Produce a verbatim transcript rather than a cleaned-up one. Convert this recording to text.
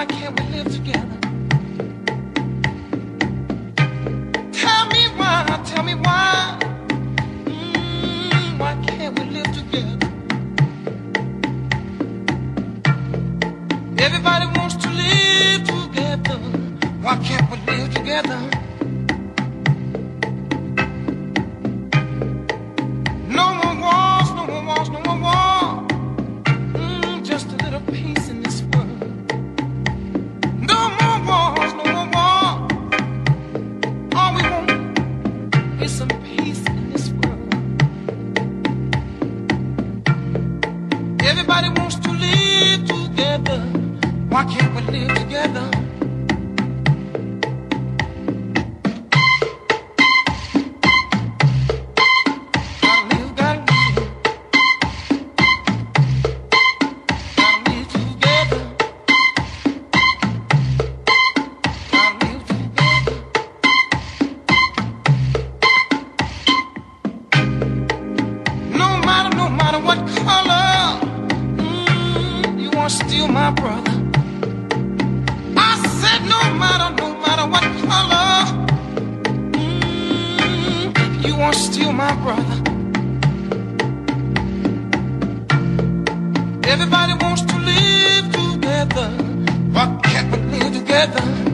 why can't we live together? Tell me why, tell me why. Mm, why can't we live together? Everybody wants to live together. Why can't we live together? No more wars, no more wars, no more war. Mm, just a little peace in this world. No more wars, no more war. All we want is some peace in this world. Everybody wants to live together. Why can't we live together? Still my brother. I said no matter, no matter what color, mm, you are still my brother. Everybody wants to live together. Why can't we live together?